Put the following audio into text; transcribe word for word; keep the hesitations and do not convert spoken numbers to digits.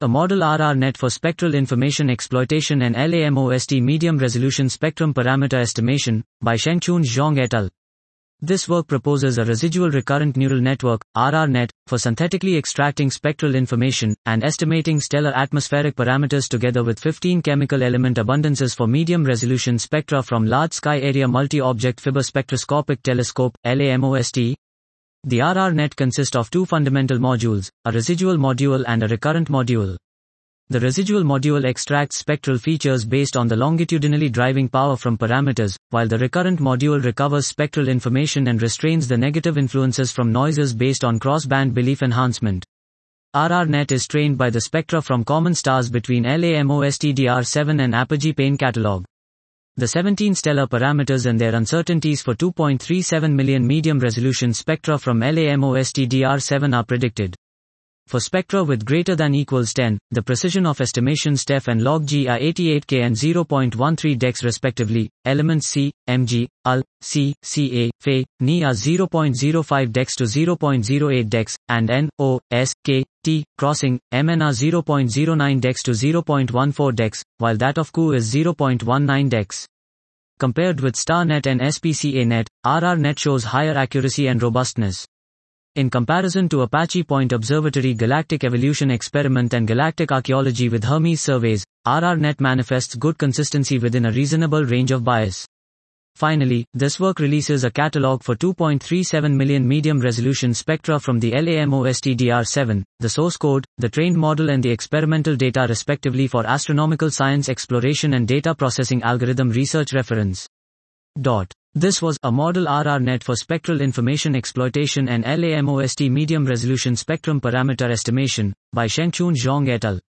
A model R R net for spectral information exploitation and LAMOST medium resolution spectrum parameter estimation, by Shengchun Zhang et al. This work proposes a residual recurrent neural network, R R net, for synthetically extracting spectral information and estimating stellar atmospheric parameters together with fifteen chemical element abundances for medium resolution spectra from Large Sky Area Multi-Object Fiber Spectroscopic Telescope, LAMOST. The R R net consists of two fundamental modules, a residual module and a recurrent module. The residual module extracts spectral features based on the longitudinally driving power from parameters, while the recurrent module recovers spectral information and restrains the negative influences from noises based on cross-band belief enhancement. R R net is trained by the spectra from common stars between LAMOST D R seven and Apogee Pane Catalog. The seventeen stellar parameters and their uncertainties for two point three seven million medium-resolution spectra from LAMOST D R seven are predicted. For spectra with greater than equals ten, the precision of estimation S T E F and log G are eighty-eight K and zero point one three dex respectively. Elements C, Mg, Ul, C, Ca, Fe, Ni are zero point zero five dex to zero point zero eight dex, and N, O, S, K, T, crossing, Mn are zero point zero nine dex to zero point one four dex, while that of Q is zero point one nine dex. Compared with StarNet and S P C A net, R R net shows higher accuracy and robustness. In comparison to Apache Point Observatory Galactic Evolution Experiment and Galactic Archaeology with Hermes surveys, R R net manifests good consistency within a reasonable range of bias. Finally, this work releases a catalog for two point three seven million medium-resolution spectra from the LAMOST D R seven, the source code, the trained model and the experimental data respectively for astronomical science exploration and data processing algorithm research reference. Dot. This was a model R R net for spectral information exploitation and LAMOST medium resolution spectrum parameter estimation, by Shengchun Zhang et al.